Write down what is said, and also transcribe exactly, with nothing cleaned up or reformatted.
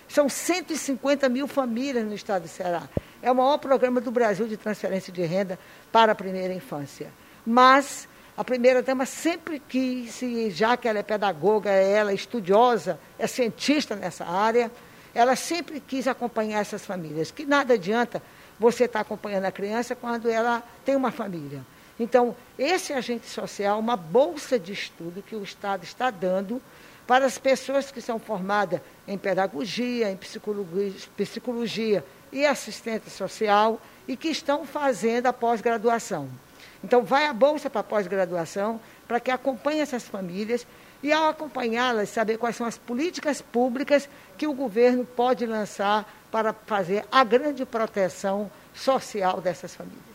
São cento e cinquenta mil famílias no estado do Ceará. É o maior programa do Brasil de transferência de renda para a primeira infância. Mas a primeira-dama sempre quis, e já que ela é pedagoga, ela é estudiosa, é cientista nessa área, ela sempre quis acompanhar essas famílias, que nada adianta você estar acompanhando a criança quando ela tem uma família. Então, esse agente social, uma bolsa de estudo que o Estado está dando para as pessoas que são formadas em pedagogia, em psicologia, psicologia e assistente social e que estão fazendo a pós-graduação. Então, vai a bolsa para a pós-graduação para que acompanhe essas famílias e, ao acompanhá-las, saber quais são as políticas públicas que o governo pode lançar para fazer a grande proteção social dessas famílias.